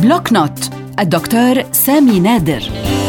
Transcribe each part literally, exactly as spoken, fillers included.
بلوك نوت الدكتور سامي نادر.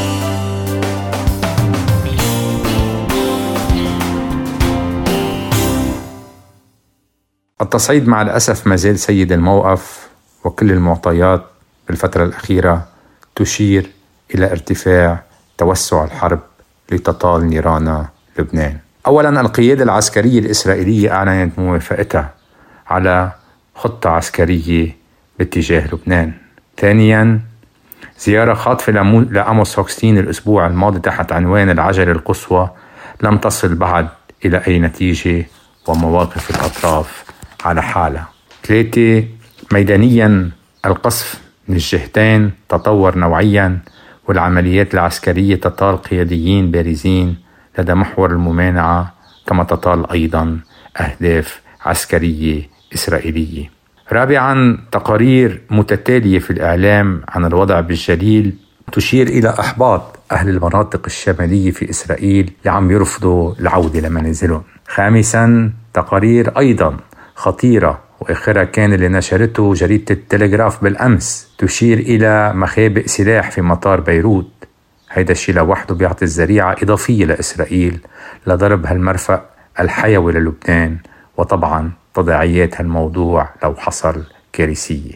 التصعيد مع الأسف ما زال سيد الموقف، وكل المعطيات بالفترة الأخيرة تشير إلى ارتفاع توسع الحرب لتطال نيران لبنان. أولاً، القيادة العسكرية الإسرائيلية أعلنت موافقتها على خطة عسكرية باتجاه لبنان. ثانياً، زيارة خاطفة لآموس هوكستين الأسبوع الماضي تحت عنوان العجلة القصوى لم تصل بعد إلى أي نتيجة، ومواقف الأطراف على حالة. ثلاثة، ميدانياً القصف من الجهتين تطور نوعياً، والعمليات العسكرية تطال قياديين بارزين لدى محور الممانعة، كما تطال أيضاً أهداف عسكرية إسرائيلية. رابعاً، تقارير متتالية في الإعلام عن الوضع بالجليل تشير إلى إحباط أهل المناطق الشمالية في إسرائيل اللي عم يرفضوا العودة لمنازلهم. خامساً، تقارير أيضاً خطيرة وآخرها كان اللي نشرته جريدة التلغراف بالأمس تشير إلى مخابئ سلاح في مطار بيروت. هيدا الشيء لوحده بيعطي الذريعة إضافية لإسرائيل لضرب هالمرفأ الحيوي للبنان، وطبعاً تضعيات هالموضوع لو حصل كارثية.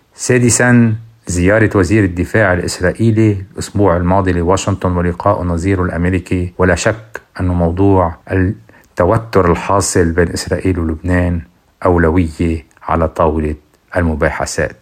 سادساً، زيارة وزير الدفاع الإسرائيلي الأسبوع الماضي لواشنطن ولقاء نظيره الأمريكي، ولا شك أن موضوع التوتر الحاصل بين إسرائيل ولبنان أولوية على طاولة المباحثات.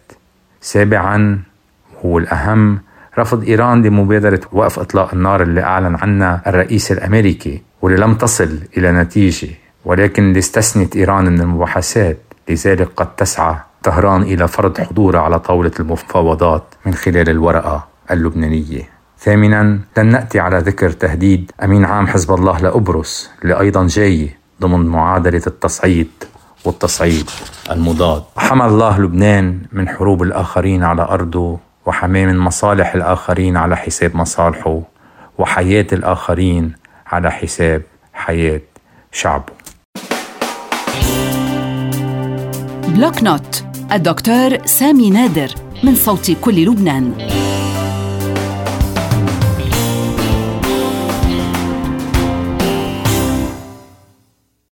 سابعاً، هو الأهم، رفض إيران لمبادرة وقف إطلاق النار اللي أعلن عنها الرئيس الأمريكي واللي لم تصل إلى نتيجة، ولكن اللي استثنت إيران من المباحثات. لذلك قد تسعى طهران إلى فرض حضورها على طاولة المفاوضات من خلال الورقة اللبنانية. ثامناً، لن نأتي على ذكر تهديد أمين عام حزب الله لأبرص اللي أيضاً جاي ضمن معادلة التصعيد والتصعيد المضاد. حمى الله لبنان من حروب الآخرين على أرضه، وحماه من مصالح الآخرين على حساب مصالحه، وحياة الآخرين على حساب حياة شعبه. بلوك نوت الدكتور سامي نادر، من صوت كل لبنان.